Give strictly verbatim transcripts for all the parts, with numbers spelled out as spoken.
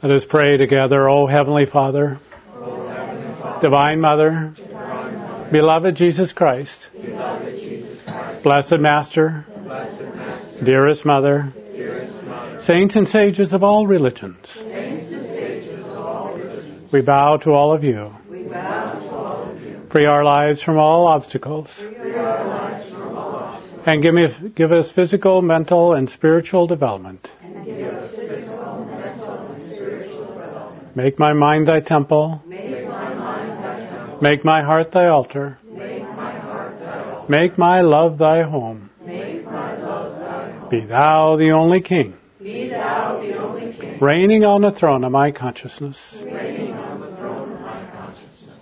Let us pray together. O Heavenly Father, O Heavenly Father, Divine Mother, Divine Mother, Beloved Jesus Christ, beloved Jesus Christ, Blessed Master, Blessed Master, Dearest Mother, dearest Mother, Saints and Sages of all religions, saints and sages of all religions, we bow to all of you. we bow to all of you. Free our lives from all obstacles, Free our lives from all obstacles, and give, me, give us physical, mental, and spiritual development. and give us physical, mental, and spiritual development. Make my mind thy temple. Make my mind thy temple. Make my heart thy altar. Make my heart thy altar. Make my love thy home. Make my love thy home. Be thou the only King, Be thou the only King, reigning on the throne of my consciousness. reigning on the throne of my consciousness.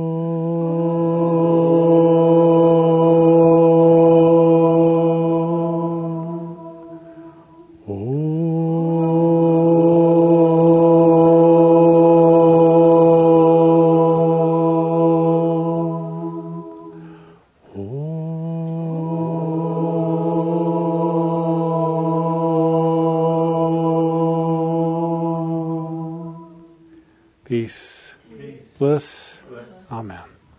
Peace, bliss, amen.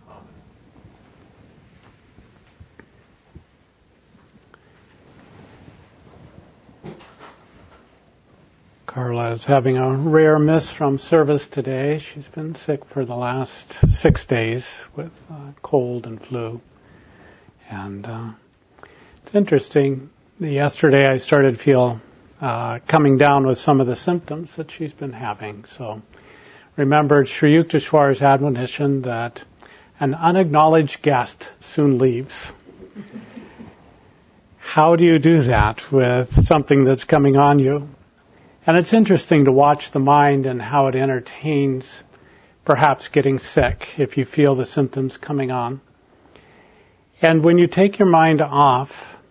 Carla is having a rare miss from service today. She's been sick for the last six days with uh, cold and flu. And uh, it's interesting. Yesterday I started to feel uh, coming down with some of the symptoms that she's been having. So remembered Sri Yukteswar's admonition that an unacknowledged guest soon leaves. How do you do that with something that's coming on you? And it's interesting to watch the mind and how it entertains perhaps getting sick if you feel the symptoms coming on. And when you take your mind off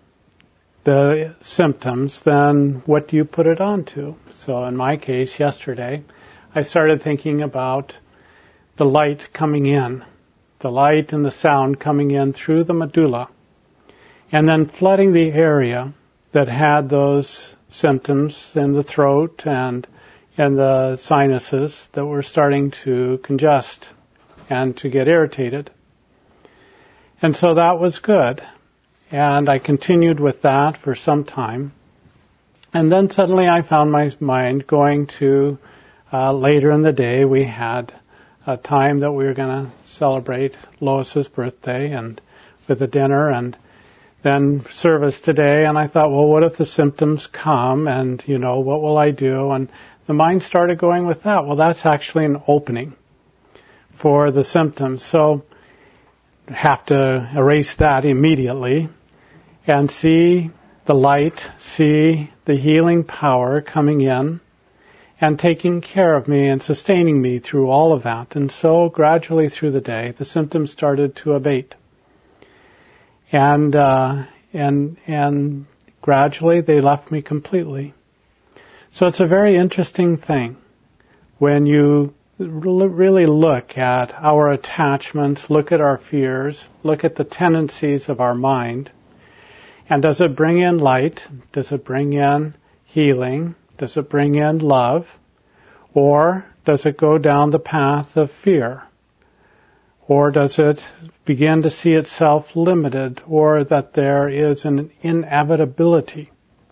the symptoms, then what do you put it on to? So in my case, yesterday, I started thinking about the light coming in, the light and the sound coming in through the medulla, and then flooding the area that had those symptoms in the throat and in the sinuses that were starting to congest and to get irritated. And so that was good. And I continued with that for some time. And then suddenly I found my mind going to Uh, later in the day, we had a time that we were going to celebrate Lois's birthday and with a dinner and then service today. And I thought, well, what if the symptoms come and, you know, what will I do? And the mind started going with that. Well, that's actually an opening for the symptoms. So have to erase that immediately and see the light, see the healing power coming in and taking care of me and sustaining me through all of that. And so gradually through the day, the symptoms started to abate. And, uh, and, and gradually they left me completely. So it's a very interesting thing when you really look at our attachments, look at our fears, look at the tendencies of our mind. And does it bring in light? Does it bring in healing? Does it bring in love? Or does it go down the path of fear? Or does it begin to see itself limited, or that there is an inevitability?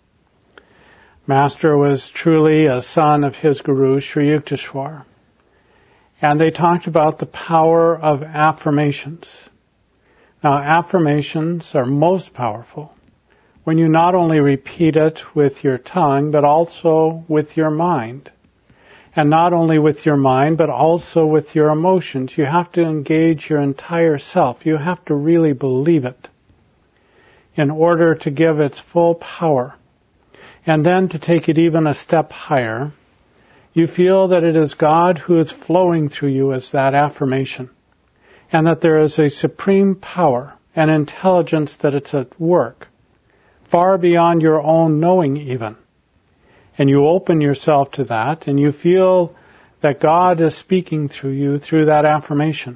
Master was truly a son of his guru, Sri Yukteswar. And they talked about the power of affirmations. Now, affirmations are most powerful when you not only repeat it with your tongue, but also with your mind. And not only with your mind, but also with your emotions. You have to engage your entire self. You have to really believe it in order to give its full power. And then to take it even a step higher, you feel that it is God who is flowing through you as that affirmation. And that there is a supreme power and intelligence that it's at work, far beyond your own knowing even. And you open yourself to that, and you feel that God is speaking through you through that affirmation.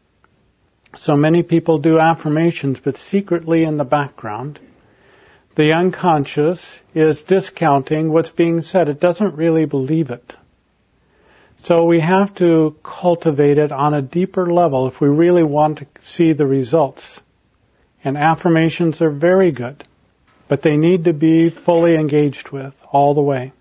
So many people do affirmations, but secretly in the background, the unconscious is discounting what's being said. It doesn't really believe it. So we have to cultivate it on a deeper level if we really want to see the results. And affirmations are very good, but they need to be fully engaged with all the way.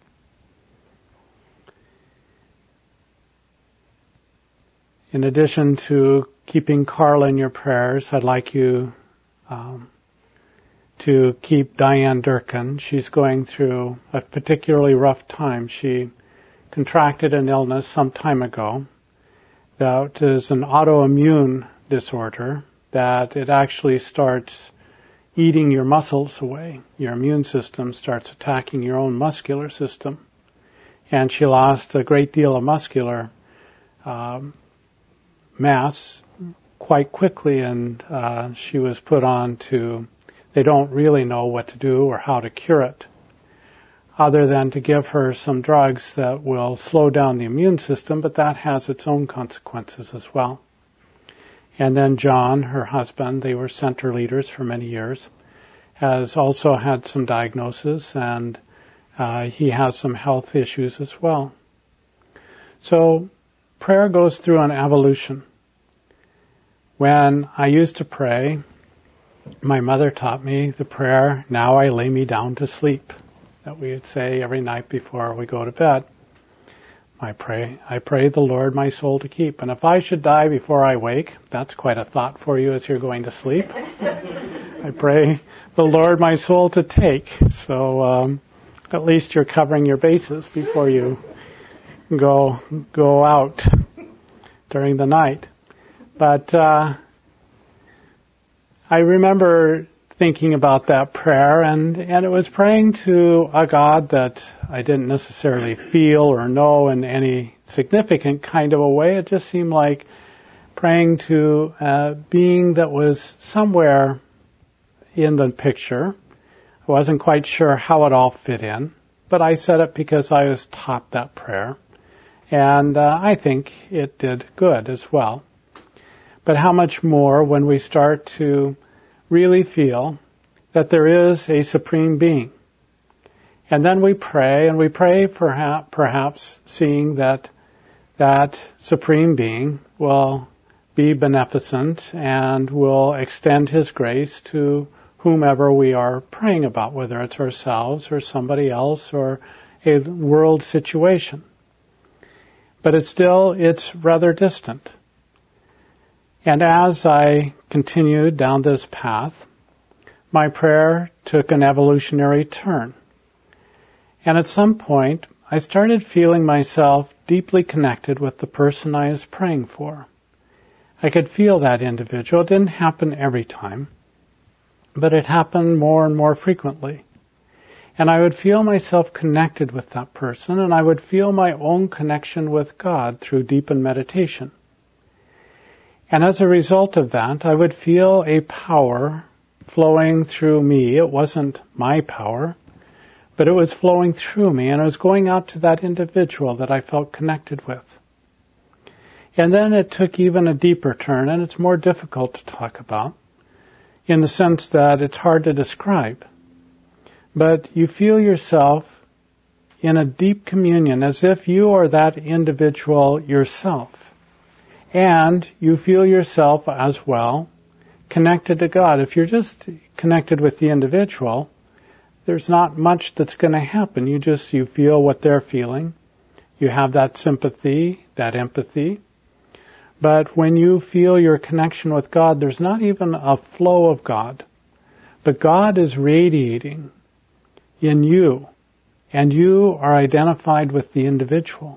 In addition to keeping Carl in your prayers, I'd like you um, to keep Diane Durkin. She's going through a particularly rough time. She contracted an illness some time ago that is an autoimmune disorder, that it actually starts eating your muscles away. Your immune system starts attacking your own muscular system. And she lost a great deal of muscular um, mass quite quickly, and uh, she was put on to, they don't really know what to do or how to cure it, other than to give her some drugs that will slow down the immune system, but that has its own consequences as well. And then John, her husband, they were center leaders for many years, has also had some diagnosis, and uh, he has some health issues as well. So prayer goes through an evolution. When I used to pray, my mother taught me the prayer, "Now I lay me down to sleep," that we would say every night before we go to bed. I pray, I pray the Lord my soul to keep. And if I should die before I wake, that's quite a thought for you as you're going to sleep. I pray the Lord my soul to take. So um, at least you're covering your bases before you go go out during the night. But uh, I remember thinking about that prayer, and, and it was praying to a God that I didn't necessarily feel or know in any significant kind of a way. It just seemed like praying to a being that was somewhere in the picture. I wasn't quite sure how it all fit in, but I said it because I was taught that prayer, and uh, I think it did good as well. But how much more when we start to really feel that there is a supreme being. And then we pray, and we pray perhaps, perhaps seeing that that supreme being will be beneficent and will extend his grace to whomever we are praying about, whether it's ourselves or somebody else or a world situation. But it's still, it's rather distant. And as I continued down this path, my prayer took an evolutionary turn. And at some point, I started feeling myself deeply connected with the person I was praying for. I could feel that individual. It didn't happen every time, but it happened more and more frequently. And I would feel myself connected with that person, and I would feel my own connection with God through deepened meditation. And as a result of that, I would feel a power flowing through me. It wasn't my power, but it was flowing through me, and it was going out to that individual that I felt connected with. And then it took even a deeper turn, and it's more difficult to talk about, in the sense that it's hard to describe. But you feel yourself in a deep communion, as if you are that individual yourself. And you feel yourself as well connected to God. If you're just connected with the individual, there's not much that's going to happen. You just, you feel what they're feeling. You have that sympathy, that empathy. But when you feel your connection with God, there's not even a flow of God. But God is radiating in you, and you are identified with the individual.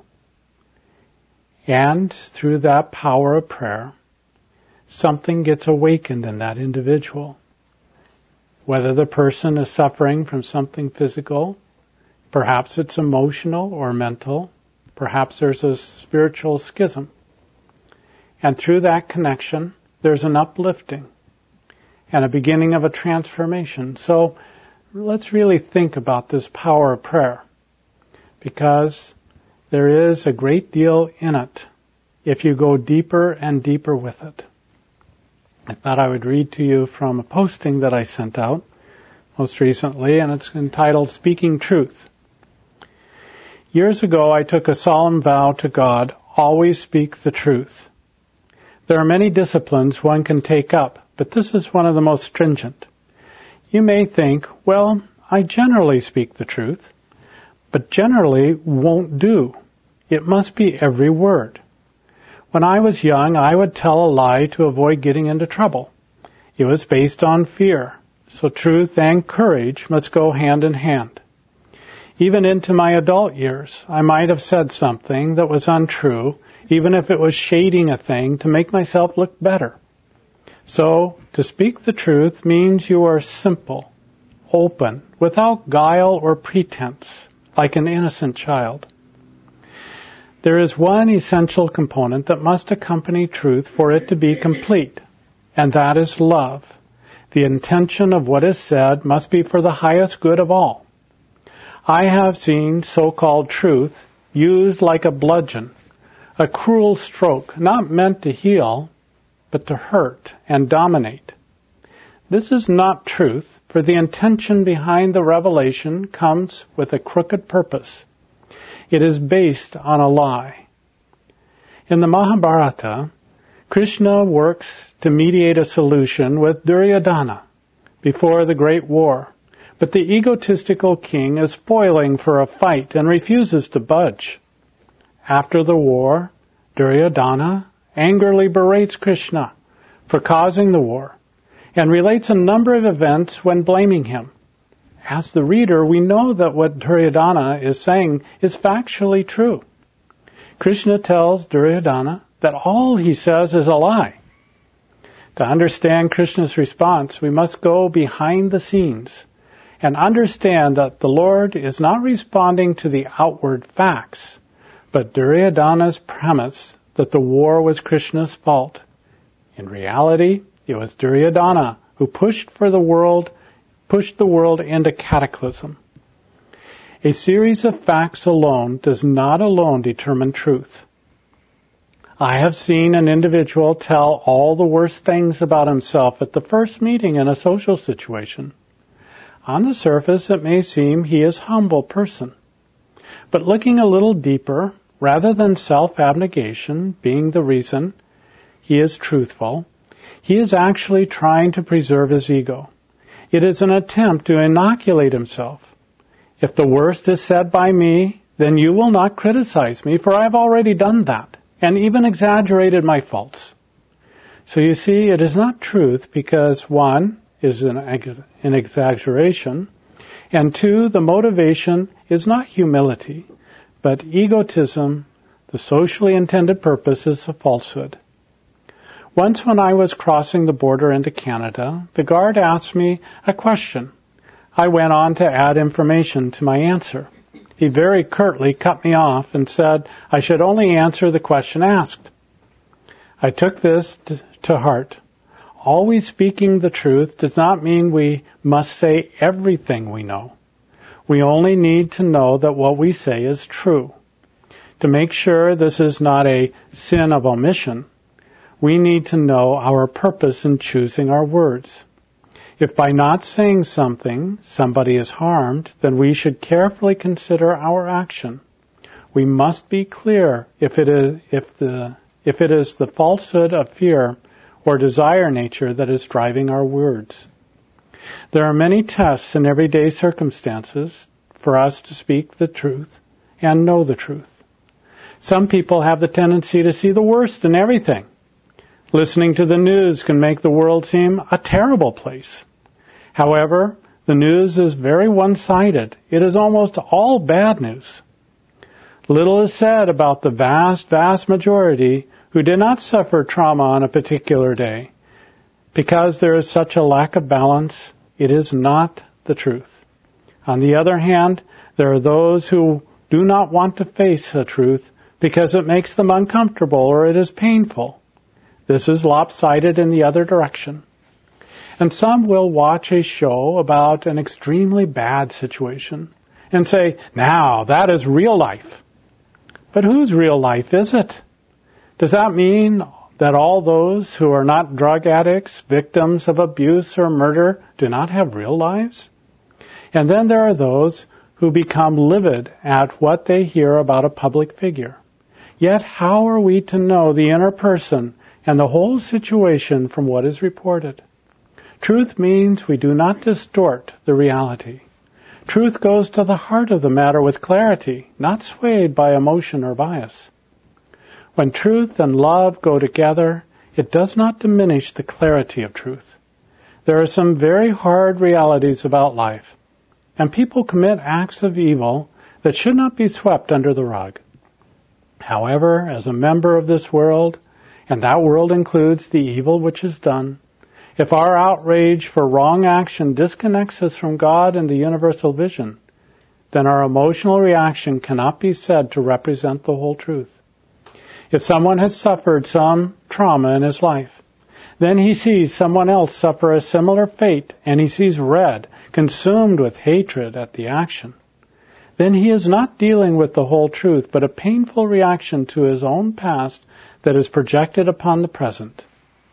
And through that power of prayer, something gets awakened in that individual. Whether the person is suffering from something physical, perhaps it's emotional or mental, perhaps there's a spiritual schism. And through that connection, there's an uplifting and a beginning of a transformation. So let's really think about this power of prayer, because there is a great deal in it if you go deeper and deeper with it. I thought I would read to you from a posting that I sent out most recently, and it's entitled Speaking Truth. Years ago, I took a solemn vow to God, always speak the truth. There are many disciplines one can take up, but this is one of the most stringent. You may think, well, I generally speak the truth, but generally won't do. It must be every word. When I was young, I would tell a lie to avoid getting into trouble. It was based on fear, so truth and courage must go hand in hand. Even into my adult years, I might have said something that was untrue, even if it was shading a thing to make myself look better. So, to speak the truth means you are simple, open, without guile or pretense, like an innocent child. There is one essential component that must accompany truth for it to be complete, and that is love. The intention of what is said must be for the highest good of all. I have seen so-called truth used like a bludgeon, a cruel stroke, not meant to heal, but to hurt and dominate. This is not truth, for the intention behind the revelation comes with a crooked purpose. It is based on a lie. In the Mahabharata, Krishna works to mediate a solution with Duryodhana before the great war, but the egotistical king is spoiling for a fight and refuses to budge. After the war, Duryodhana angrily berates Krishna for causing the war and relates a number of events when blaming him. As the reader, we know that what Duryodhana is saying is factually true. Krishna tells Duryodhana that all he says is a lie. To understand Krishna's response, we must go behind the scenes and understand that the Lord is not responding to the outward facts, but Duryodhana's premise that the war was Krishna's fault. In reality, it was Duryodhana who pushed for the world, pushed the world into cataclysm. A series of facts alone does not alone determine truth. I have seen an individual tell all the worst things about himself at the first meeting in a social situation. On the surface, it may seem he is a humble person. But looking a little deeper, rather than self-abnegation being the reason he is truthful, he is actually trying to preserve his ego. It is an attempt to inoculate himself. If the worst is said by me, then you will not criticize me, for I have already done that, and even exaggerated my faults. So you see, it is not truth because, one, is an, an exaggeration, and two, the motivation is not humility, but egotism. The socially intended purpose is a falsehood. Once when I was crossing the border into Canada, the guard asked me a question. I went on to add information to my answer. He very curtly cut me off and said I should only answer the question asked. I took this to, to heart. Always speaking the truth does not mean we must say everything we know. We only need to know that what we say is true. To make sure this is not a sin of omission, we need to know our purpose in choosing our words. If by not saying something somebody is harmed, then we should carefully consider our action. We must be clear if it is if the if it is the falsehood of fear or desire nature that is driving our words. There are many tests in everyday circumstances for us to speak the truth and know the truth. Some people have the tendency to see the worst in everything. Listening to the news can make the world seem a terrible place. However, the news is very one-sided. It is almost all bad news. Little is said about the vast, vast majority who did not suffer trauma on a particular day. Because there is such a lack of balance, it is not the truth. On the other hand, there are those who do not want to face the truth because it makes them uncomfortable or it is painful. This is lopsided in the other direction. And some will watch a show about an extremely bad situation and say, now, that is real life. But whose real life is it? Does that mean that all those who are not drug addicts, victims of abuse or murder, do not have real lives? And then there are those who become livid at what they hear about a public figure. Yet how are we to know the inner person and the whole situation from what is reported? Truth means we do not distort the reality. Truth goes to the heart of the matter with clarity, not swayed by emotion or bias. When truth and love go together, it does not diminish the clarity of truth. There are some very hard realities about life, and people commit acts of evil that should not be swept under the rug. However, as a member of this world, and that world includes the evil which is done, if our outrage for wrong action disconnects us from God and the universal vision, then our emotional reaction cannot be said to represent the whole truth. If someone has suffered some trauma in his life, then he sees someone else suffer a similar fate, and he sees red, consumed with hatred at the action. Then he is not dealing with the whole truth, but a painful reaction to his own past that is projected upon the present.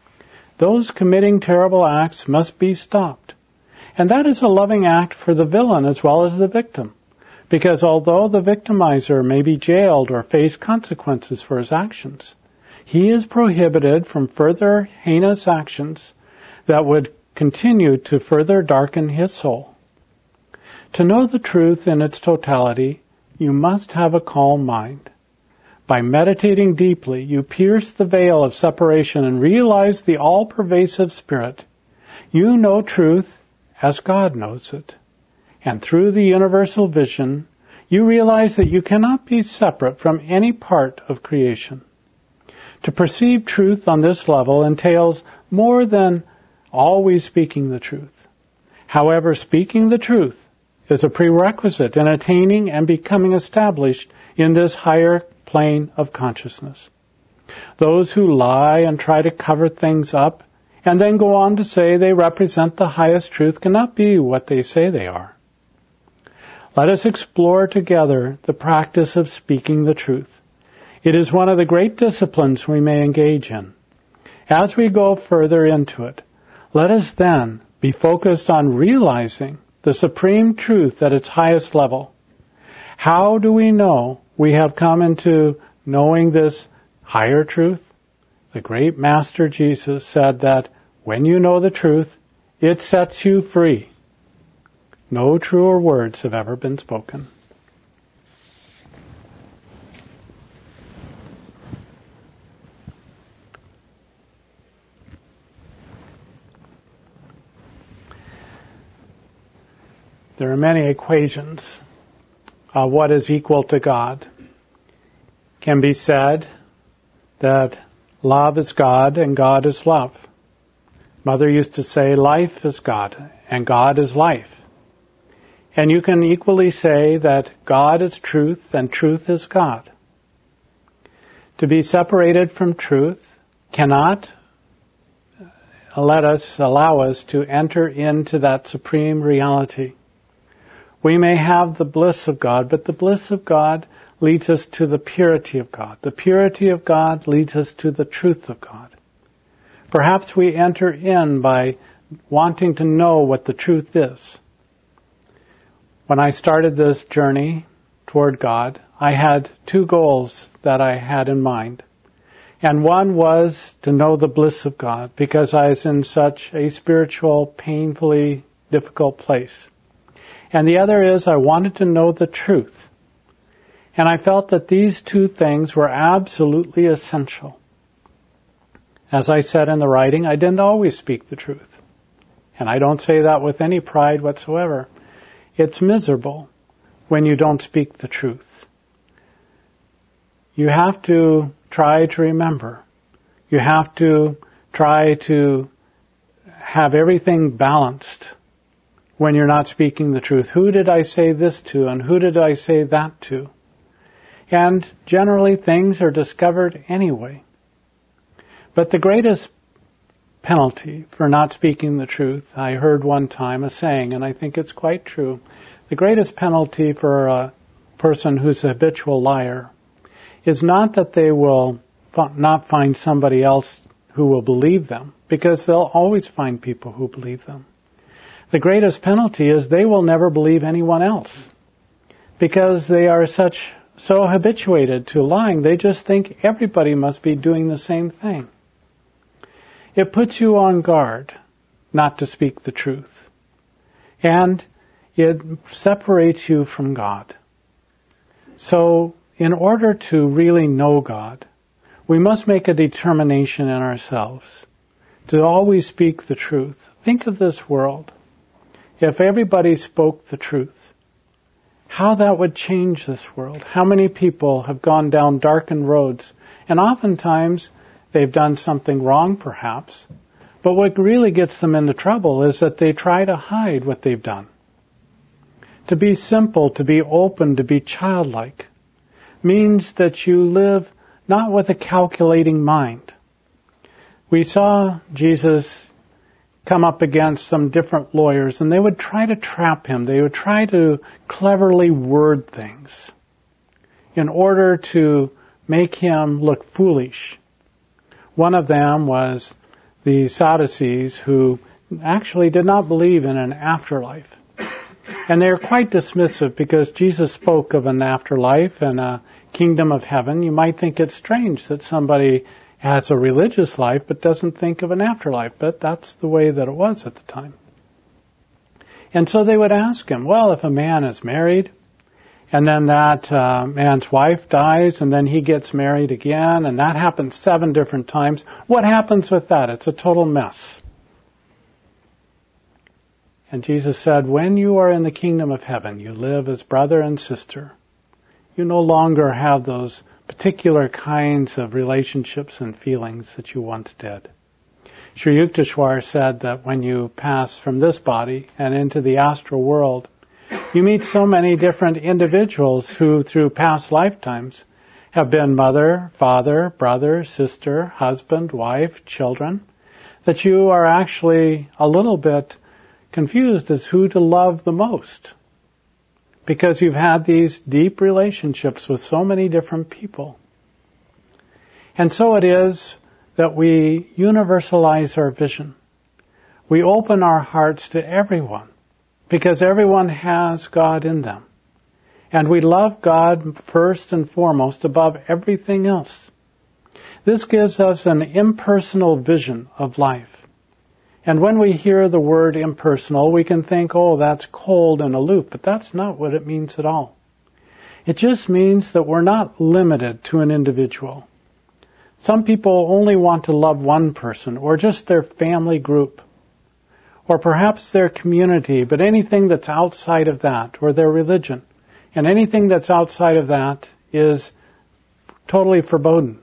Those committing terrible acts must be stopped. And that is a loving act for the villain as well as the victim. Because although the victimizer may be jailed or face consequences for his actions, he is prohibited from further heinous actions that would continue to further darken his soul. To know the truth in its totality, you must have a calm mind. By meditating deeply, you pierce the veil of separation and realize the all-pervasive Spirit. You know truth as God knows it. And through the universal vision, you realize that you cannot be separate from any part of creation. To perceive truth on this level entails more than always speaking the truth. However, speaking the truth is a prerequisite in attaining and becoming established in this higher plane of consciousness. Those who lie and try to cover things up and then go on to say they represent the highest truth cannot be what they say they are. Let us explore together the practice of speaking the truth. It is one of the great disciplines we may engage in. As we go further into it, let us then be focused on realizing the supreme truth at its highest level. How do we know we have come into knowing this higher truth? The great Master Jesus said that when you know the truth, it sets you free. No truer words have ever been spoken. There are many equations of what is equal to God. It can be said that love is God and God is love. Mother used to say life is God and God is life. And you can equally say that God is truth and truth is God. To be separated from truth cannot let us, allow us to enter into that supreme reality. We may have the bliss of God, but the bliss of God leads us to the purity of God. The purity of God leads us to the truth of God. Perhaps we enter in by wanting to know what the truth is. When I started this journey toward God, I had two goals that I had in mind. And one was to know the bliss of God, because I was in such a spiritual, painfully difficult place. And the other is I wanted to know the truth. And I felt that these two things were absolutely essential. As I said in the writing, I didn't always speak the truth. And I don't say that with any pride whatsoever. It's miserable when you don't speak the truth. You have to try to remember. You have to try to have everything balanced when you're not speaking the truth. Who did I say this to and who did I say that to? And generally things are discovered anyway. But the greatest penalty for not speaking the truth, I heard one time a saying, and I think it's quite true, the greatest penalty for a person who's a habitual liar is not that they will not find somebody else who will believe them, because they'll always find people who believe them. The greatest penalty is they will never believe anyone else. because they are such so habituated to lying, they just think everybody must be doing the same thing. It puts you on guard not to speak the truth. And it separates you from God. So, in order to really know God, we must make a determination in ourselves to always speak the truth. Think of this world. If everybody spoke the truth, how that would change this world. How many people have gone down darkened roads, and oftentimes they've done something wrong perhaps, but what really gets them into trouble is that they try to hide what they've done. To be simple, to be open, to be childlike means that you live not with a calculating mind. We saw Jesus come up against some different lawyers, and they would try to trap him. They would try to cleverly word things in order to make him look foolish. One of them was the Sadducees, who actually did not believe in an afterlife. And they are quite dismissive because Jesus spoke of an afterlife and a kingdom of heaven. You might think it's strange that somebody has a religious life but doesn't think of an afterlife, but that's the way that it was at the time. And so they would ask him, well, if a man is married and then that uh, man's wife dies and then he gets married again and that happens seven different times, what happens with that? It's a total mess. And Jesus said, when you are in the kingdom of heaven, you live as brother and sister. You no longer have those particular kinds of relationships and feelings that you once did. Sri Yukteswar said that when you pass from this body and into the astral world, you meet so many different individuals who, through past lifetimes, have been mother, father, brother, sister, husband, wife, children, that you are actually a little bit confused as who to love the most, because you've had these deep relationships with so many different people. And so it is that we universalize our vision. We open our hearts to everyone, because everyone has God in them. And we love God first and foremost above everything else. This gives us an impersonal vision of life. And when we hear the word impersonal, we can think, oh, that's cold and aloof, but that's not what it means at all. It just means that we're not limited to an individual. Some people only want to love one person, or just their family group, or perhaps their community, but anything that's outside of that, or their religion, and anything that's outside of that is totally forbidden.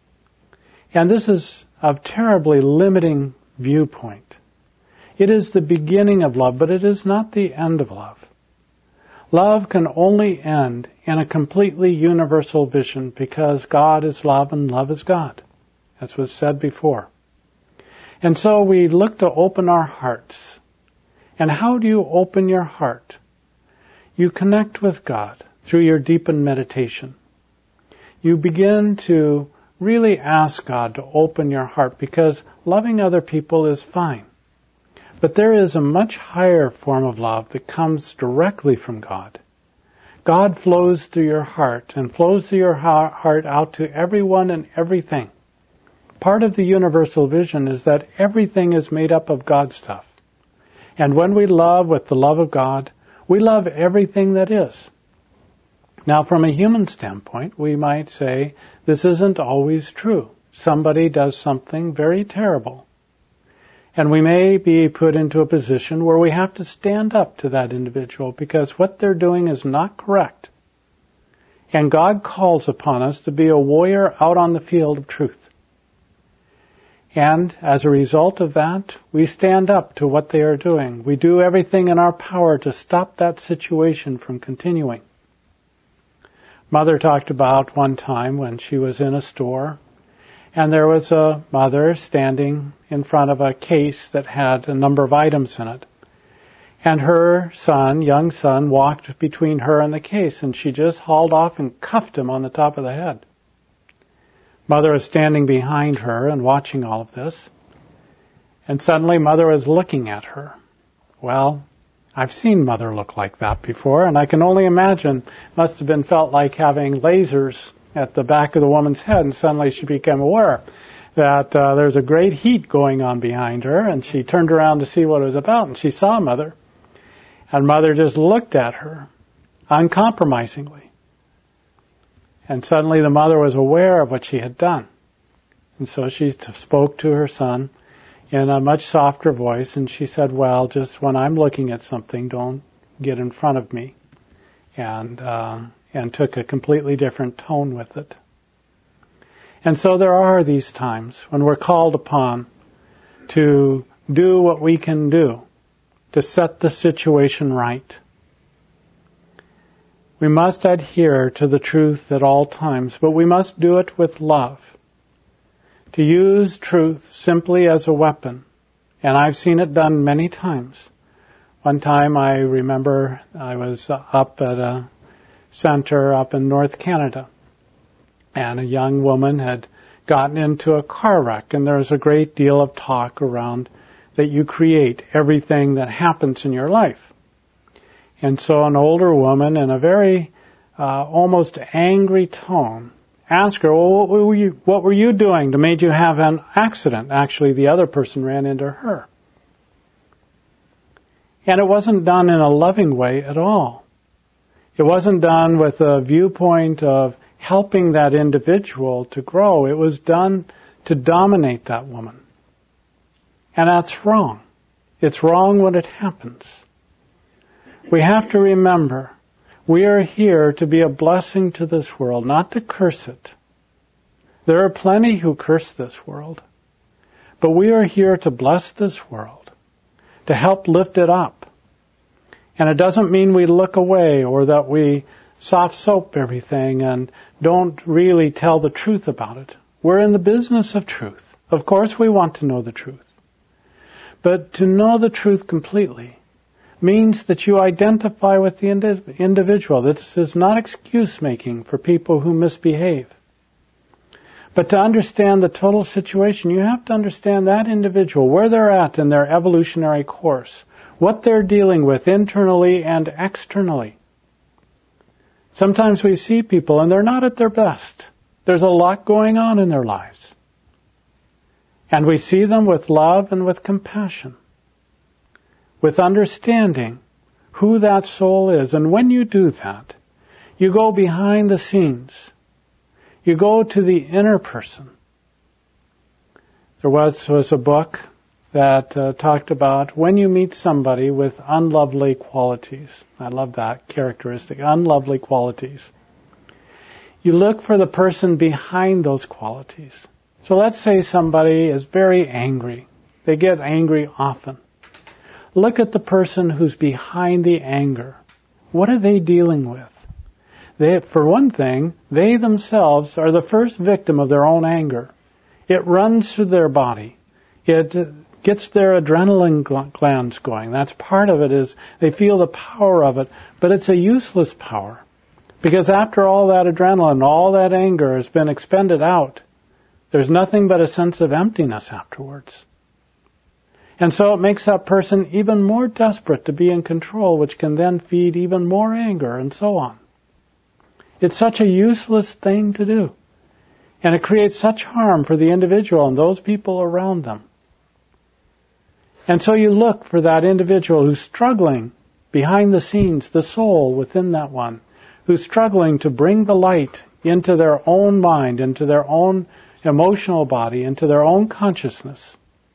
And this is a terribly limiting viewpoint. It is the beginning of love, but it is not the end of love. Love can only end in a completely universal vision because God is love and love is God, as was said before. And so we look to open our hearts. And how do you open your heart? You connect with God through your deepened meditation. You begin to really ask God to open your heart, because loving other people is fine. But there is a much higher form of love that comes directly from God. God flows through your heart and flows through your heart out to everyone and everything. Part of the universal vision is that everything is made up of God stuff. And when we love with the love of God, we love everything that is. Now, from a human standpoint, we might say this isn't always true. Somebody does something very terrible. And we may be put into a position where we have to stand up to that individual because what they're doing is not correct. And God calls upon us to be a warrior out on the field of truth. And as a result of that, we stand up to what they are doing. We do everything in our power to stop that situation from continuing. Mother talked about one time when she was in a store, and there was a mother standing in front of a case that had a number of items in it. And her son, young son, walked between her and the case, and she just hauled off and cuffed him on the top of the head. Mother was standing behind her and watching all of this. And suddenly Mother was looking at her. Well, I've seen Mother look like that before, and I can only imagine must have been felt like having lasers at the back of the woman's head, and suddenly she became aware that uh, there's a great heat going on behind her, and she turned around to see what it was about, and she saw Mother, and Mother just looked at her uncompromisingly. And suddenly the mother was aware of what she had done. And so she spoke to her son in a much softer voice, and she said, well, just when I'm looking at something, don't get in front of me. And uh, and took a completely different tone with it. And so there are these times when we're called upon to do what we can do to set the situation right. We must adhere to the truth at all times, but we must do it with love. To use truth simply as a weapon, and I've seen it done many times. One time I remember I was up at a center up in North Canada, and a young woman had gotten into a car wreck, and there was a great deal of talk around that you create everything that happens in your life. And so an older woman in a very uh, almost angry tone asked her, well, what were, you, what were you doing that made you have an accident? Actually, the other person ran into her. And it wasn't done in a loving way at all. It wasn't done with a viewpoint of helping that individual to grow. It was done to dominate that woman. And that's wrong. It's wrong when it happens. We have to remember, we are here to be a blessing to this world, not to curse it. There are plenty who curse this world. But we are here to bless this world, to help lift it up. And it doesn't mean we look away or that we soft soap everything and don't really tell the truth about it. We're in the business of truth. Of course we want to know the truth. But to know the truth completely means that you identify with the indi- individual. This is not excuse-making for people who misbehave. But to understand the total situation, you have to understand that individual, where they're at in their evolutionary course, what they're dealing with internally and externally. Sometimes we see people and they're not at their best. There's a lot going on in their lives. And we see them with love and with compassion, with understanding who that soul is. And when you do that, you go behind the scenes. You go to the inner person. There was, was a book that uh, talked about when you meet somebody with unlovely qualities. I love that characteristic, unlovely qualities. You look for the person behind those qualities. So let's say somebody is very angry. They get angry often. Look at the person who's behind the anger. What are they dealing with? They, for one thing, they themselves are the first victim of their own anger. It runs through their body. It gets their adrenaline glands going. That's part of it, is they feel the power of it, but it's a useless power. Because after all that adrenaline, all that anger has been expended out, there's nothing but a sense of emptiness afterwards. And so it makes that person even more desperate to be in control, which can then feed even more anger and so on. It's such a useless thing to do. And it creates such harm for the individual and those people around them. And so you look for that individual who's struggling behind the scenes, the soul within that one, who's struggling to bring the light into their own mind, into their own emotional body, into their own consciousness.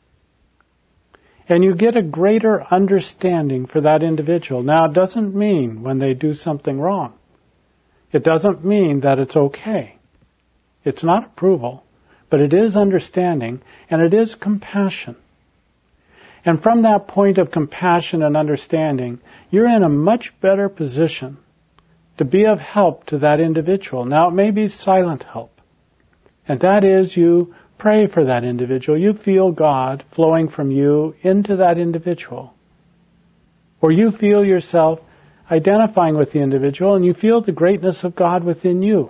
And you get a greater understanding for that individual. Now, it doesn't mean when they do something wrong. It doesn't mean that it's okay. It's not approval, but it is understanding, and it is compassion. And from that point of compassion and understanding, you're in a much better position to be of help to that individual. Now, it may be silent help. And that is, you pray for that individual. You feel God flowing from you into that individual. Or you feel yourself identifying with the individual, and you feel the greatness of God within you.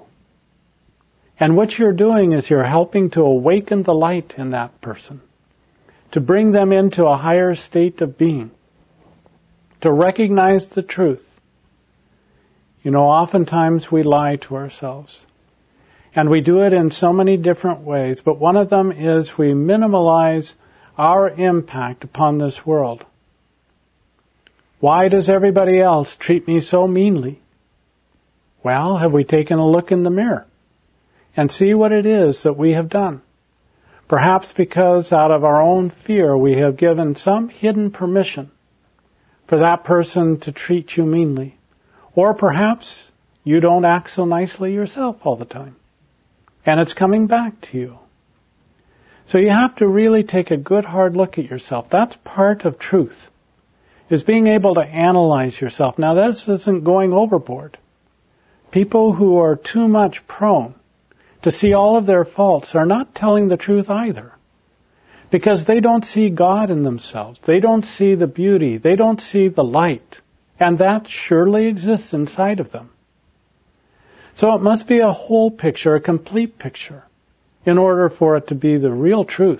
And what you're doing is you're helping to awaken the light in that person, to bring them into a higher state of being, to recognize the truth. You know, oftentimes we lie to ourselves. And we do it in so many different ways, but one of them is we minimalize our impact upon this world. Why does everybody else treat me so meanly? Well, have we taken a look in the mirror and see what it is that we have done? Perhaps because out of our own fear we have given some hidden permission for that person to treat you meanly. Or perhaps you don't act so nicely yourself all the time. And it's coming back to you. So you have to really take a good hard look at yourself. That's part of truth, is being able to analyze yourself. Now this isn't going overboard. People who are too much prone to see all of their faults are not telling the truth either. Because they don't see God in themselves. They don't see the beauty. They don't see the light. And that surely exists inside of them. So it must be a whole picture, a complete picture, in order for it to be the real truth.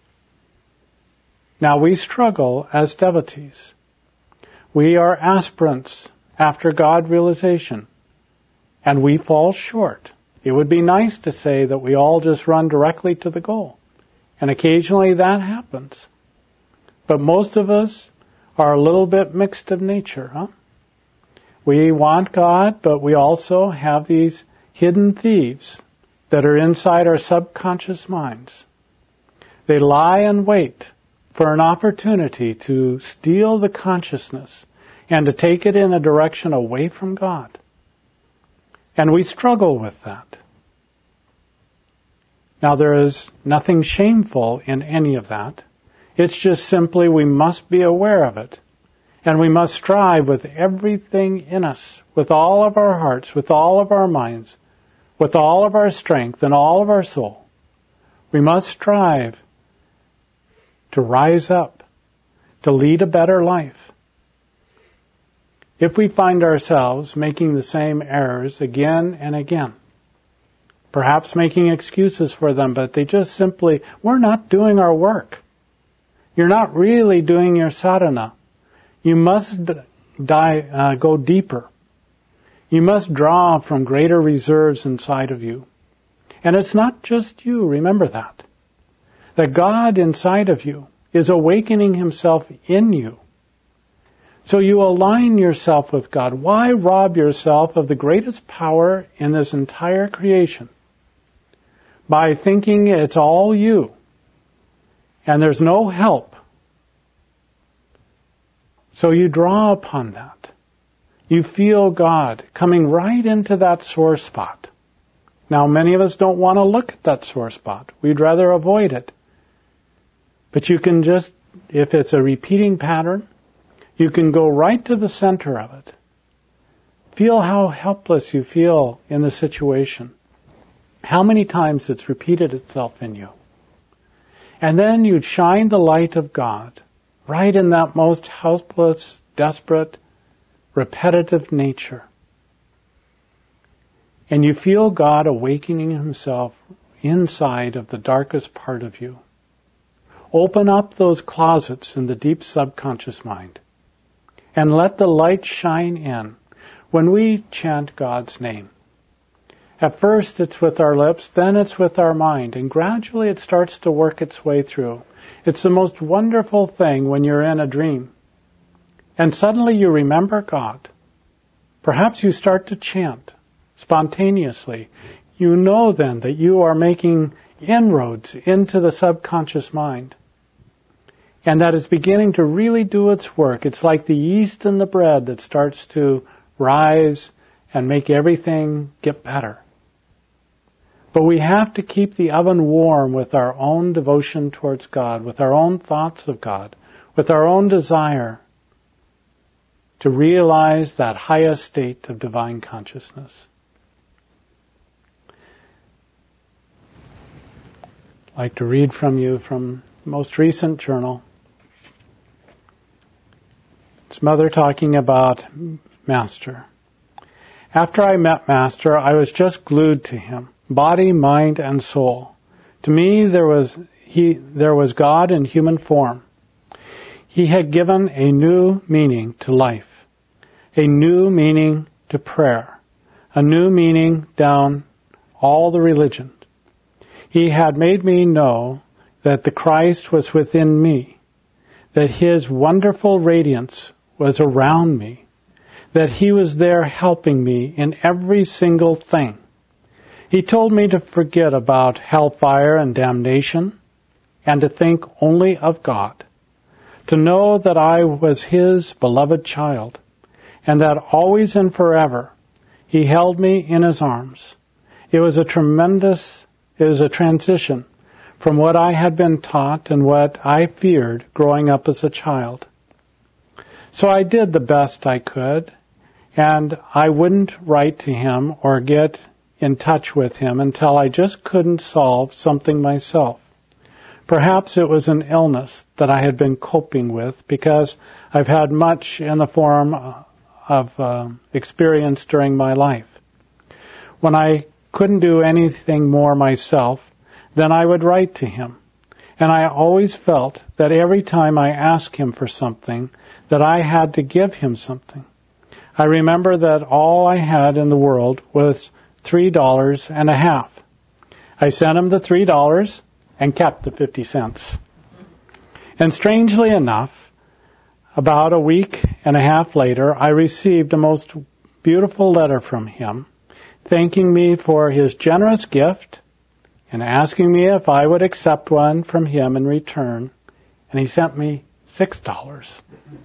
Now we struggle as devotees. We are aspirants after God realization. And we fall short. It would be nice to say that we all just run directly to the goal. And occasionally that happens. But most of us are a little bit mixed of nature, huh? We want God, but we also have these hidden thieves that are inside our subconscious minds. They lie in wait for an opportunity to steal the consciousness and to take it in a direction away from God. And we struggle with that. Now there is nothing shameful in any of that. It's just simply we must be aware of it. And we must strive with everything in us, with all of our hearts, with all of our minds, with all of our strength and all of our soul. We must strive to rise up, to lead a better life. If we find ourselves making the same errors again and again, perhaps making excuses for them, but they just simply, we're not doing our work. You're not really doing your sadhana. You must die, uh, go deeper. You must draw from greater reserves inside of you. And it's not just you, remember that. That God inside of you is awakening Himself in you. So you align yourself with God. Why rob yourself of the greatest power in this entire creation? By thinking it's all you. And there's no help. So you draw upon that. You feel God coming right into that sore spot. Now, many of us don't want to look at that sore spot. We'd rather avoid it. But you can just, if it's a repeating pattern, you can go right to the center of it. Feel how helpless you feel in the situation. How many times it's repeated itself in you. And then you'd shine the light of God right in that most helpless, desperate, repetitive nature. And you feel God awakening Himself inside of the darkest part of you. Open up those closets in the deep subconscious mind and let the light shine in when we chant God's name. At first it's with our lips, then it's with our mind, and gradually it starts to work its way through. It's the most wonderful thing when you're in a dream. And suddenly you remember God. Perhaps you start to chant spontaneously. You know then that you are making inroads into the subconscious mind. And that it's beginning to really do its work. It's like the yeast in the bread that starts to rise and make everything get better. But we have to keep the oven warm with our own devotion towards God, with our own thoughts of God, with our own desire to realize that highest state of divine consciousness. I'd like to read from you from the most recent journal. It's Mother talking about Master. After I met Master, I was just glued to him. Body, mind, and soul. To me, there was he, there was God in human form. He had given a new meaning to life, a new meaning to prayer, a new meaning down all the religions. He had made me know that the Christ was within me, that His wonderful radiance was around me, that He was there helping me in every single thing. He told me to forget about hellfire and damnation and to think only of God, to know that I was His beloved child and that always and forever He held me in His arms. It was a tremendous, it was a transition from what I had been taught and what I feared growing up as a child. So I did the best I could, and I wouldn't write to Him or get in touch with Him until I just couldn't solve something myself. Perhaps it was an illness that I had been coping with because I've had much in the form of uh, experience during my life. When I couldn't do anything more myself, then I would write to Him. And I always felt that every time I asked Him for something, that I had to give Him something. I remember that all I had in the world was three dollars and a half. I sent Him the three dollars and kept the fifty cents. And strangely enough, about a week and a half later, I received a most beautiful letter from Him, thanking me for His generous gift and asking me if I would accept one from Him in return. And He sent me six dollars.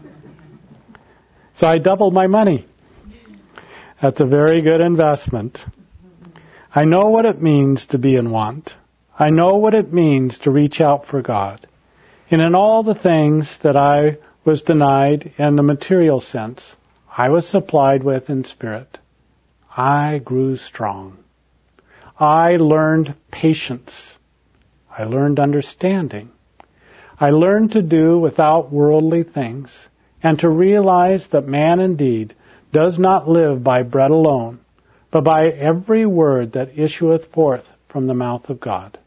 So I doubled my money. That's a very good investment. I know what it means to be in want. I know what it means to reach out for God. And in all the things that I was denied in the material sense, I was supplied with in spirit. I grew strong. I learned patience. I learned understanding. I learned to do without worldly things and to realize that man indeed does not live by bread alone, but by every word that issueth forth from the mouth of God.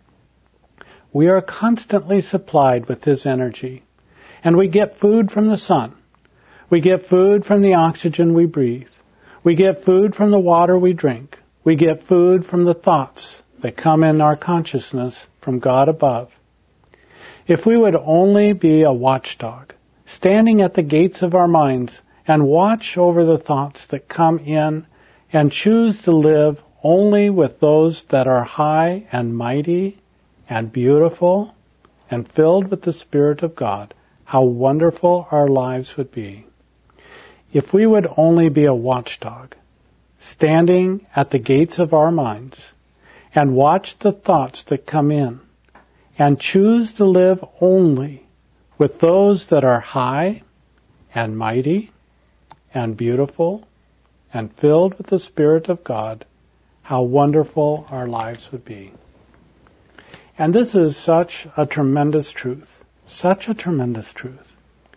We are constantly supplied with His energy, and we get food from the sun. We get food from the oxygen we breathe. We get food from the water we drink. We get food from the thoughts that come in our consciousness from God above. If we would only be a watchdog, standing at the gates of our minds and watch over the thoughts that come in and choose to live only with those that are high and mighty and beautiful and filled with the Spirit of God, how wonderful our lives would be. If we would only be a watchdog, standing at the gates of our minds and watch the thoughts that come in and choose to live only with those that are high and mighty and beautiful and filled with the Spirit of God, how wonderful our lives would be. And this is such a tremendous truth, such a tremendous truth.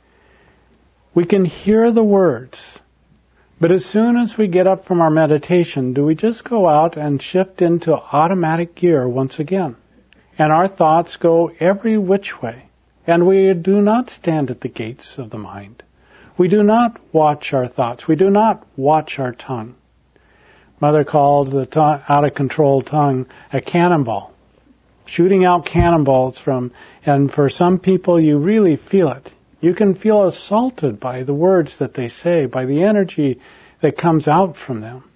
We can hear the words, but as soon as we get up from our meditation, do we just go out and shift into automatic gear once again? And our thoughts go every which way. And we do not stand at the gates of the mind. We do not watch our thoughts. We do not watch our tongue. Mother called the tongue, out-of-control tongue a cannonball, shooting out cannonballs from, and for some people you really feel it. You can feel assaulted by the words that they say, by the energy that comes out from them.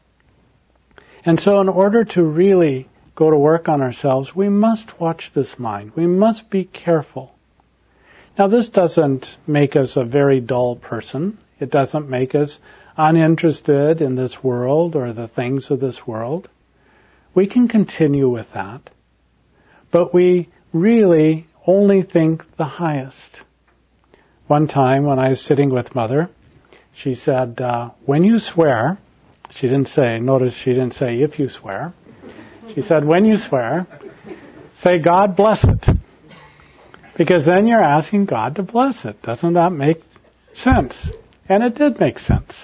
And so in order to really go to work on ourselves, we must watch this mind. We must be careful. Now, this doesn't make us a very dull person. It doesn't make us uninterested in this world or the things of this world. We can continue with that. But we really only think the highest. One time when I was sitting with Mother, she said, uh, when you swear, she didn't say, notice she didn't say if you swear. She said, when you swear, say God bless it. Because then you're asking God to bless it. Doesn't that make sense? And it did make sense.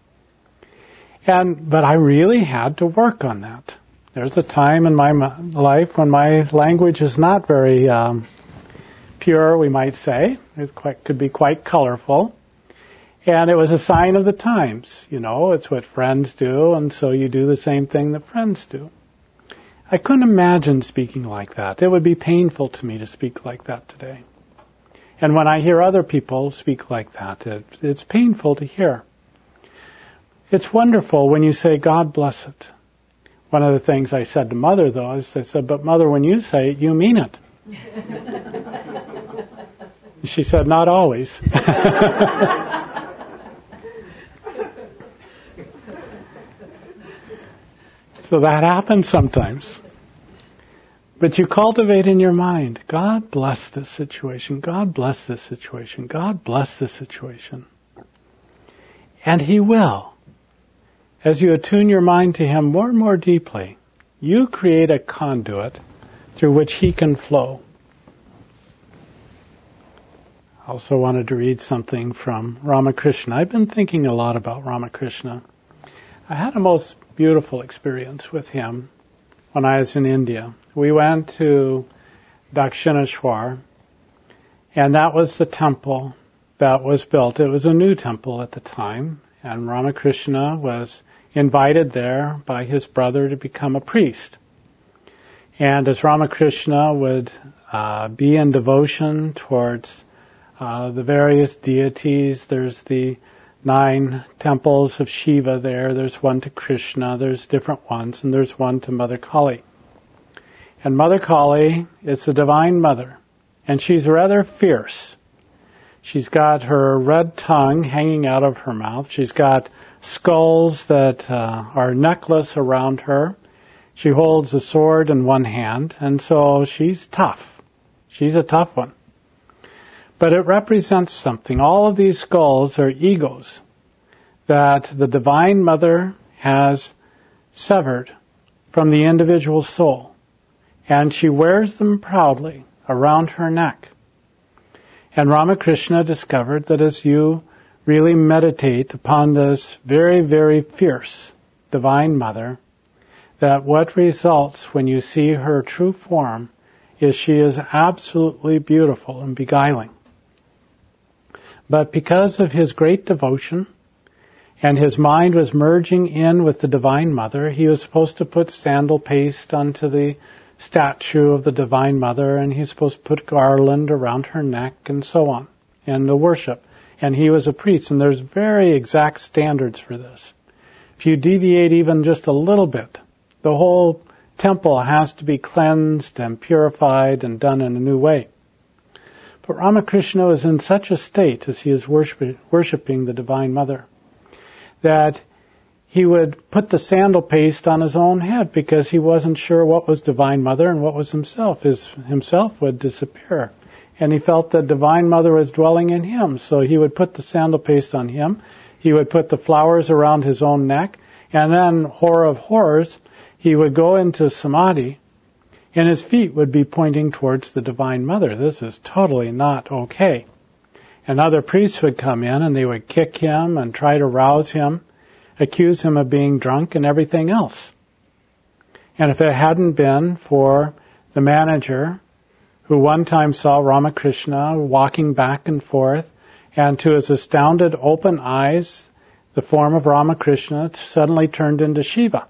And but I really had to work on that. There's a time in my life when my language is not very um, pure, we might say. It quite, could be quite colorful. And it was a sign of the times. You know, it's what friends do, and so you do the same thing that friends do. I couldn't imagine speaking like that. It would be painful to me to speak like that today. And when I hear other people speak like that, it, it's painful to hear. It's wonderful when you say, God bless it. One of the things I said to Mother, though, is I said, but Mother, when you say it, you mean it. She said, not always. So that happens sometimes. But you cultivate in your mind, God bless this situation, God bless this situation, God bless this situation. And He will. As you attune your mind to Him more and more deeply, you create a conduit through which He can flow. I also wanted to read something from Ramakrishna. I've been thinking a lot about Ramakrishna. I had a most beautiful experience with him when I was in India. We went to Dakshineshwar, and that was the temple that was built. It was a new temple at the time, and Ramakrishna was invited there by his brother to become a priest. And as Ramakrishna would uh, be in devotion towards uh, the various deities, there's the nine temples of Shiva there, there's one to Krishna, there's different ones, and there's one to Mother Kali. And Mother Kali is the Divine Mother, and she's rather fierce. She's got her red tongue hanging out of her mouth. She's got skulls that uh, are a necklace around her. She holds a sword in one hand, and so she's tough. She's a tough one. But it represents something. All of these skulls are egos that the Divine Mother has severed from the individual soul. And she wears them proudly around her neck. And Ramakrishna discovered that as you really meditate upon this very, very fierce Divine Mother, that what results when you see her true form is she is absolutely beautiful and beguiling. But because of his great devotion, and his mind was merging in with the Divine Mother, he was supposed to put sandal paste onto the statue of the Divine Mother, and he's supposed to put garland around her neck, and so on, and the worship. And he was a priest, and there's very exact standards for this. If you deviate even just a little bit, the whole temple has to be cleansed and purified and done in a new way. But Ramakrishna was in such a state as he is worship, worshiping the Divine Mother that he would put the sandal paste on his own head because he wasn't sure what was Divine Mother and what was himself. His himself would disappear. And he felt that Divine Mother was dwelling in him. So he would put the sandal paste on him. He would put the flowers around his own neck. And then, horror of horrors, he would go into samadhi and his feet would be pointing towards the Divine Mother. This is totally not okay. And other priests would come in and they would kick him and try to rouse him, accuse him of being drunk and everything else. And if it hadn't been for the manager, who one time saw Ramakrishna walking back and forth, and to his astounded open eyes, the form of Ramakrishna suddenly turned into Shiva.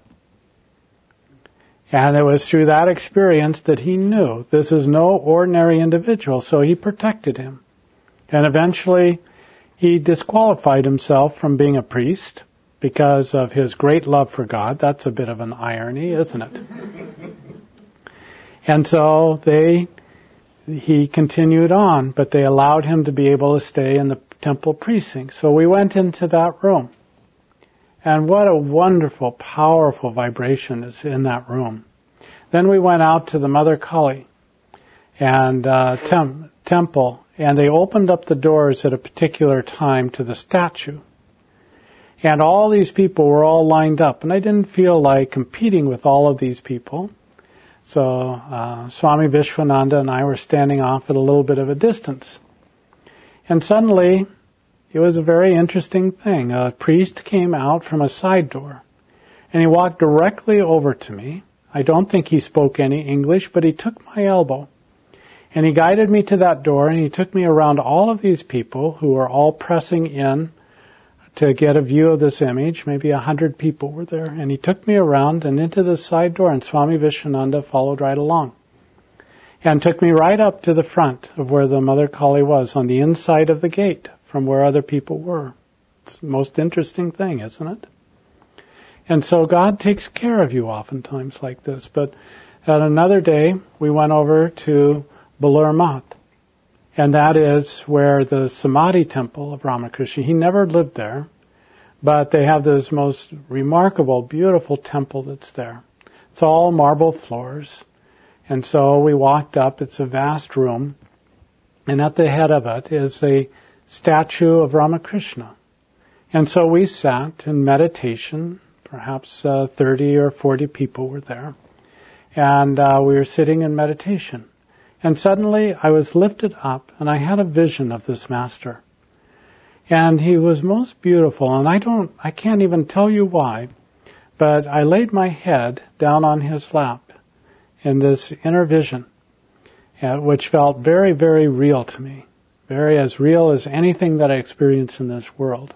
And it was through that experience that he knew this is no ordinary individual, so he protected him. And eventually he disqualified himself from being a priest because of his great love for God. That's a bit of an irony, isn't it? And so they, he continued on, but they allowed him to be able to stay in the temple precinct. So we went into that room. And what a wonderful, powerful vibration is in that room. Then we went out to the Mother Kali and uh, tem- temple, and they opened up the doors at a particular time to the statue. And all these people were all lined up, and I didn't feel like competing with all of these people. So uh, Swami Vishwananda and I were standing off at a little bit of a distance. And suddenly, it was a very interesting thing. A priest came out from a side door, and he walked directly over to me. I don't think he spoke any English, but he took my elbow, And he guided me to that door, and he took me around all of these people who were all pressing in to get a view of this image. Maybe a hundred people were there. And he took me around and into the side door, and Swami Vishananda followed right along. And took me right up to the front of where the Mother Kali was, on the inside of the gate, from where other people were. It's the most interesting thing, isn't it? And so God takes care of you oftentimes like this. But at another day, we went over to Belur Math. And that is where the Samadhi temple of Ramakrishna, he never lived there, but they have this most remarkable, beautiful temple that's there. It's all marble floors. And so we walked up. It's a vast room. And at the head of it is a statue of Ramakrishna. And so we sat in meditation. Perhaps uh, thirty or forty people were there. And uh, we were sitting in meditation. And suddenly I was lifted up, and I had a vision of this master. And he was most beautiful, and I don't, I can't even tell you why, but I laid my head down on his lap in this inner vision, uh, which felt very, very real to me. Very as real as anything that I experience in this world.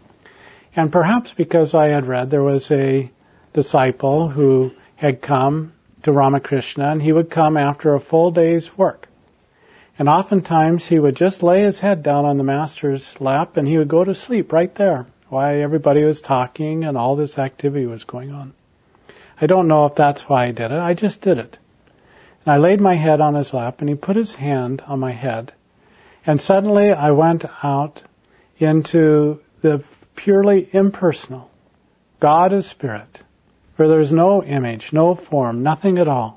And perhaps because I had read, there was a disciple who had come to Ramakrishna, and he would come after a full day's work. And oftentimes he would just lay his head down on the master's lap, and he would go to sleep right there while everybody was talking and all this activity was going on. I don't know if that's why I did it. I just did it. And I laid my head on his lap, and he put his hand on my head. And suddenly I went out into the purely impersonal. God is spirit, where there's no image, no form, nothing at all.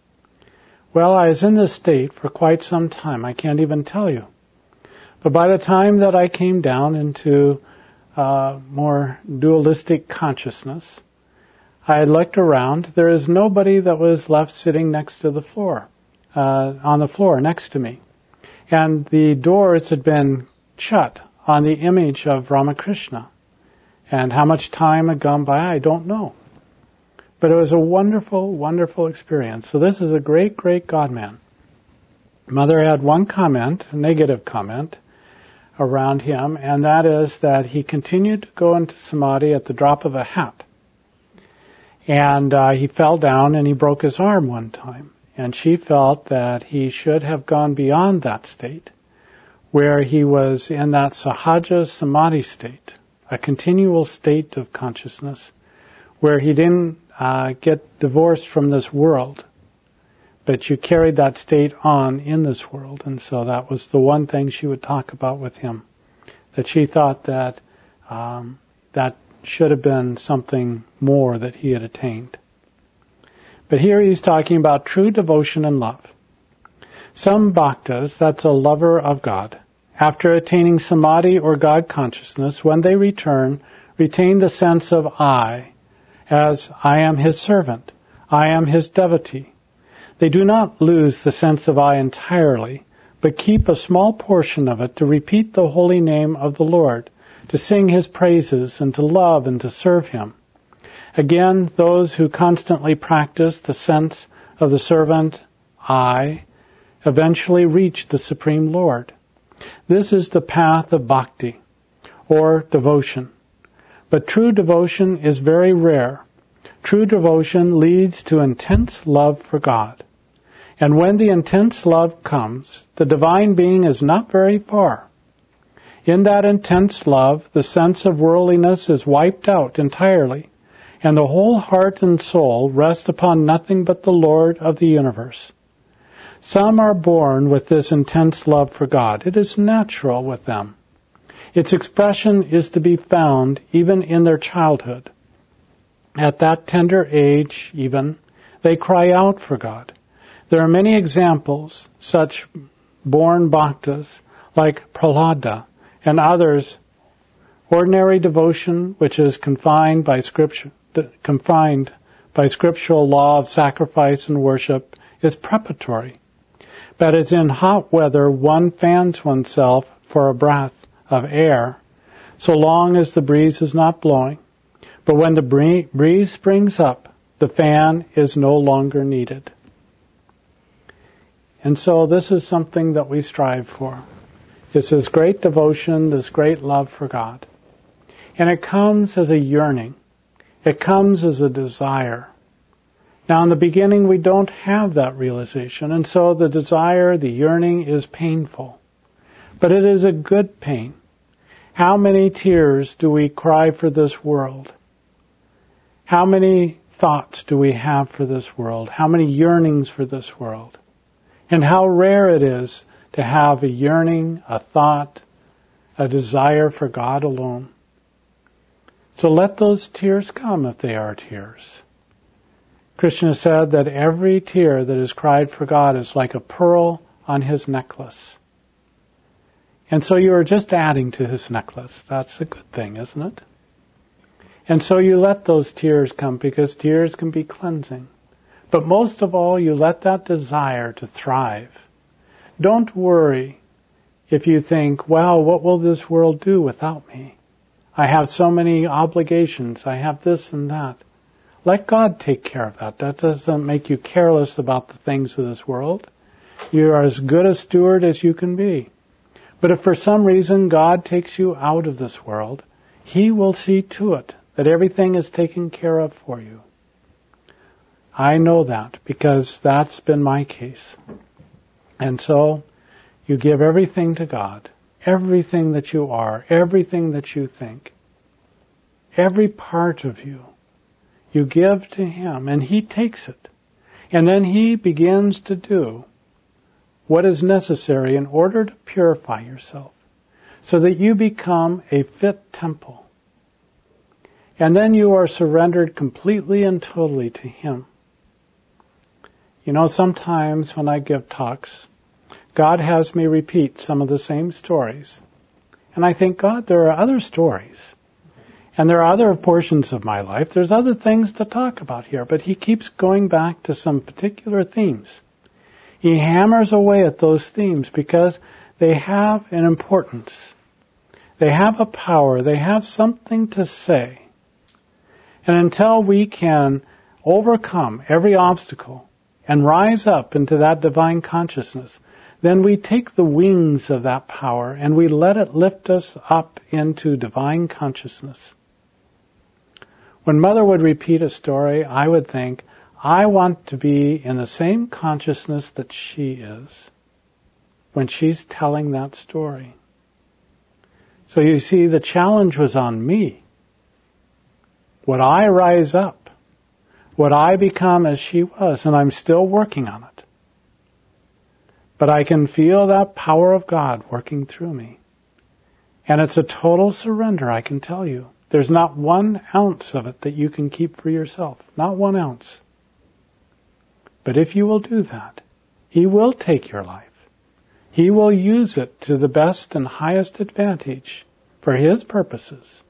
Well, I was in this state for quite some time. I can't even tell you. But by the time that I came down into uh, more dualistic consciousness, I had looked around. There is nobody that was left sitting next to the floor, uh, on the floor next to me. And the doors had been shut on the image of Ramakrishna. And how much time had gone by, I don't know. But it was a wonderful, wonderful experience. So this is a great, great God-man. Mother had one comment, a negative comment, around him, and that is that he continued to go into samadhi at the drop of a hat. And uh, he fell down and he broke his arm one time. And she felt that he should have gone beyond that state, where he was in that sahaja samadhi state, a continual state of consciousness, where he didn't uh, get divorced from this world, but you carried that state on in this world. And so that was the one thing she would talk about with him, that she thought that um, that should have been something more that he had attained. But here he's talking about true devotion and love. Some bhaktas, that's a lover of God, after attaining samadhi or God consciousness, when they return, retain the sense of I, as I am his servant, I am his devotee. They do not lose the sense of I entirely, but keep a small portion of it to repeat the holy name of the Lord, to sing his praises, and to love and to serve him. Again, those who constantly practice the sense of the servant I eventually reach the Supreme Lord. This is the path of bhakti, or devotion. But true devotion is very rare. True devotion leads to intense love for God. And when the intense love comes, the divine being is not very far. In that intense love, the sense of worldliness is wiped out entirely, and the whole heart and soul rest upon nothing but the Lord of the universe. Some are born with this intense love for God. It is natural with them. Its expression is to be found even in their childhood. At that tender age, even, they cry out for God. There are many examples, such born bhaktas like Prahlada and others. Ordinary devotion, which is confined by scripture, confined by scriptural law of sacrifice and worship, is preparatory. But as in hot weather one fans oneself for a breath of air, so long as the breeze is not blowing. But when the breeze springs up, the fan is no longer needed. And so this is something that we strive for. It's this great devotion, this great love for God. And it comes as a yearning. It comes as a desire. Now in the beginning we don't have that realization, and so the desire, the yearning is painful. But it is a good pain. How many tears do we cry for this world? How many thoughts do we have for this world? How many yearnings for this world? And how rare it is to have a yearning, a thought, a desire for God alone. So let those tears come if they are tears. Krishna said that every tear that is cried for God is like a pearl on his necklace. And so you are just adding to his necklace. That's a good thing, isn't it? And so you let those tears come because tears can be cleansing. But most of all, you let that desire to thrive. Don't worry if you think, well, what will this world do without me? I have so many obligations. I have this and that. Let God take care of that. That doesn't make you careless about the things of this world. You are as good a steward as you can be. But if for some reason God takes you out of this world, He will see to it that everything is taken care of for you. I know that because that's been my case. And so you give everything to God, everything that you are, everything that you think, every part of you, you give to Him and He takes it. And then He begins to do what is necessary in order to purify yourself so that you become a fit temple. And then you are surrendered completely and totally to Him. You know, sometimes when I give talks, God has me repeat some of the same stories. And I think, God, there are other stories. And there are other portions of my life. There's other things to talk about here. But He keeps going back to some particular themes. He hammers away at those themes because they have an importance. They have a power. They have something to say. And until we can overcome every obstacle and rise up into that divine consciousness, then we take the wings of that power and we let it lift us up into divine consciousness. When Mother would repeat a story, I would think, I want to be in the same consciousness that she is when she's telling that story. So you see, the challenge was on me. Would I rise up? Would I become as she was? And I'm still working on it. But I can feel that power of God working through me. And it's a total surrender, I can tell you. There's not one ounce of it that you can keep for yourself. Not one ounce. But if you will do that, He will take your life. He will use it to the best and highest advantage for His purposes.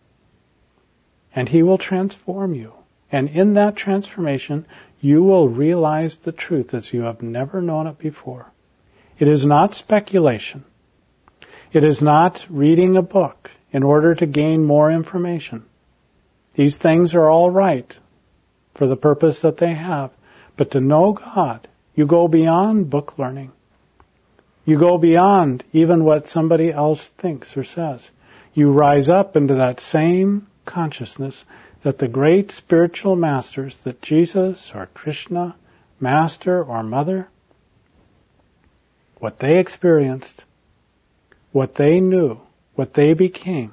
And He will transform you. And in that transformation, you will realize the truth as you have never known it before. It is not speculation. It is not reading a book in order to gain more information. These things are all right for the purpose that they have. But to know God, you go beyond book learning. You go beyond even what somebody else thinks or says. You rise up into that same consciousness that the great spiritual masters, that Jesus or Krishna, Master or Mother, what they experienced, what they knew, what they became.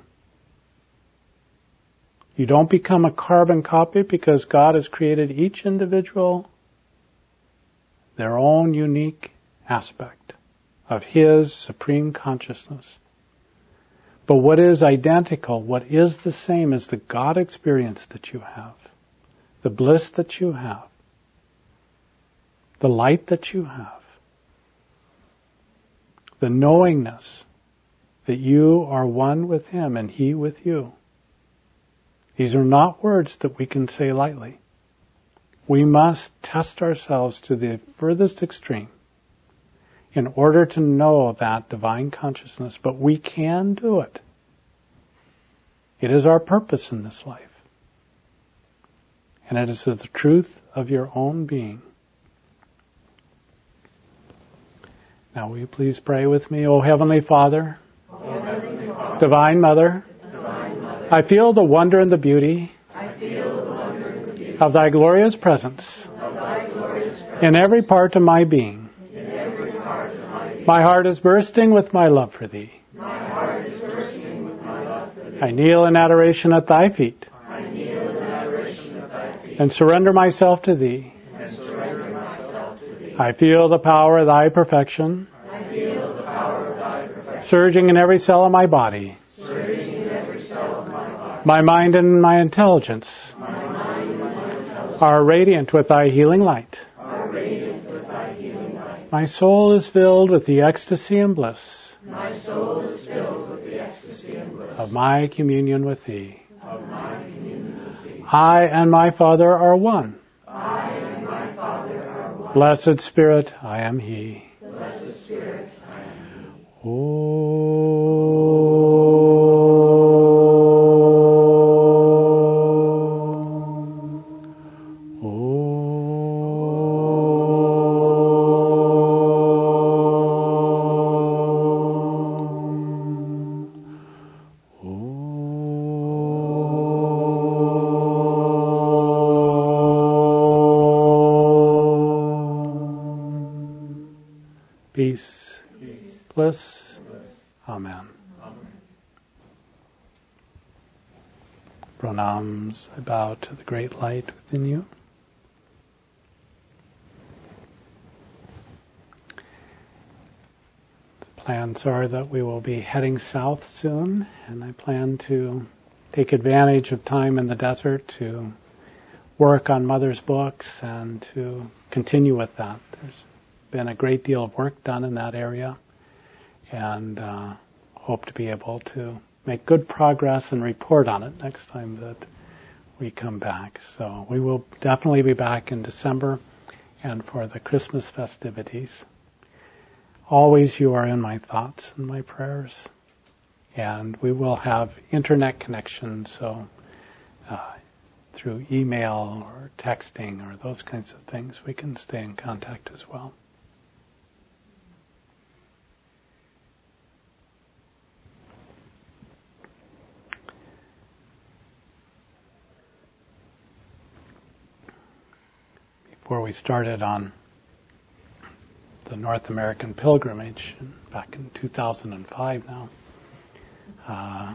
You don't become a carbon copy because God has created each individual their own unique aspect of His supreme consciousness. But what is identical, what is the same is the God experience that you have, the bliss that you have, the light that you have, the knowingness that you are one with Him and He with you. These are not words that we can say lightly. We must test ourselves to the furthest extreme in order to know that divine consciousness, but we can do it. It is our purpose in this life. And it is the truth of your own being. Now will you please pray with me? O Heavenly Father, O Heavenly Father, Divine Mother, Divine Mother, I feel the wonder and the beauty, I feel the wonder and the beauty of Thy glorious presence of Thy glorious presence in every part of my being. in every part of my being. My heart is bursting with my love for Thee. My heart is bursting with my love for Thee. I kneel in adoration at Thy feet I kneel in adoration at Thy feet and surrender myself to Thee. and surrender myself to Thee. I feel the power of Thy perfection I feel the power of Thy perfection surging in every cell of my body. surging in every cell of my body. My mind and my intelligence My mind and my intelligence are radiant with Thy healing light. are radiant with Thy healing light. My soul is filled with the ecstasy and bliss My soul is filled with the ecstasy and bliss of my communion with Thee. of my communion with Thee. I and my Father are one. I and my Father are one. Blessed Spirit, I am He. Blessed Spirit, I am He. Peace, bliss. Amen. Pranams. I bow to the great light within you. The plans are that we will be heading south soon, and I plan to take advantage of time in the desert to work on Mother's books and to continue with that. There's been a great deal of work done in that area, and uh, hope to be able to make good progress and report on it next time that we come back. So we will definitely be back in December and for the Christmas festivities. Always you are in my thoughts and my prayers, and we will have internet connection, so uh, through email or texting or those kinds of things we can stay in contact as well. Before we started on the North American pilgrimage back in two thousand five now, uh,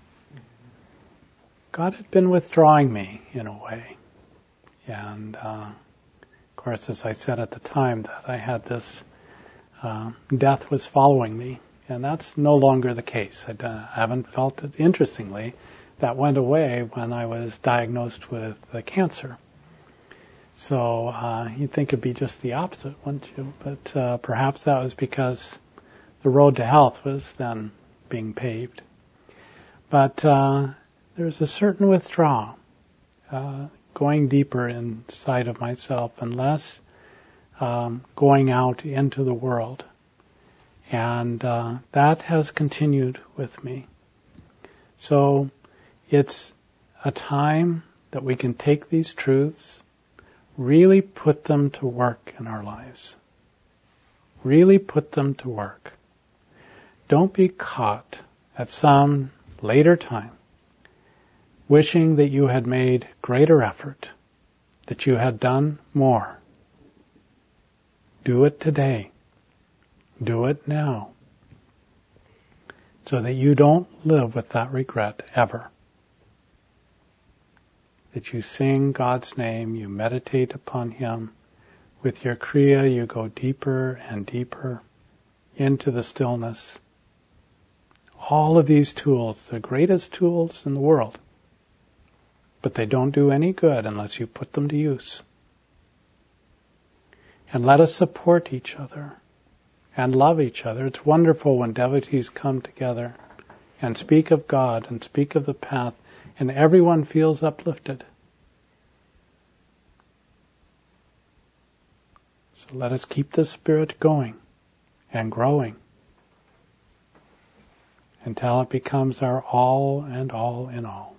God had been withdrawing me in a way. And uh, of course, as I said at the time, that I had this, uh, death was following me. And that's no longer the case. I, I haven't felt it. Interestingly, that went away when I was diagnosed with uh, cancer. So uh, you'd think it'd be just the opposite, wouldn't you? But uh, perhaps that was because the road to health was then being paved. But uh, there's a certain withdrawal, uh, going deeper inside of myself and less um, going out into the world. And uh, that has continued with me. So it's a time that we can take these truths, really put them to work in our lives. Really put them to work. Don't be caught at some later time wishing that you had made greater effort, that you had done more. Do it today. Do it now. So that you don't live with that regret ever. That you sing God's name, you meditate upon Him. With your Kriya, you go deeper and deeper into the stillness. All of these tools, the greatest tools in the world, but they don't do any good unless you put them to use. And let us support each other and love each other. It's wonderful when devotees come together and speak of God and speak of the path, and everyone feels uplifted. So let us keep the spirit going and growing until it becomes our all and all in all.